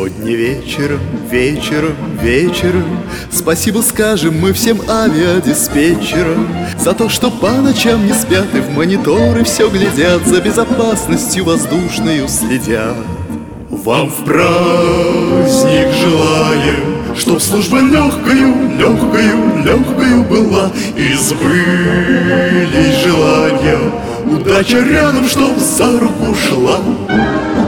Сегодня вечером, вечером, вечером спасибо скажем мы всем авиадиспетчерам за то, что по ночам не спят и в мониторы все глядят, за безопасностью воздушную следят. Вам в праздник желаем, чтоб служба легкою, легкою, легкою была, и сбылись желания, удача рядом, чтоб за руку шла.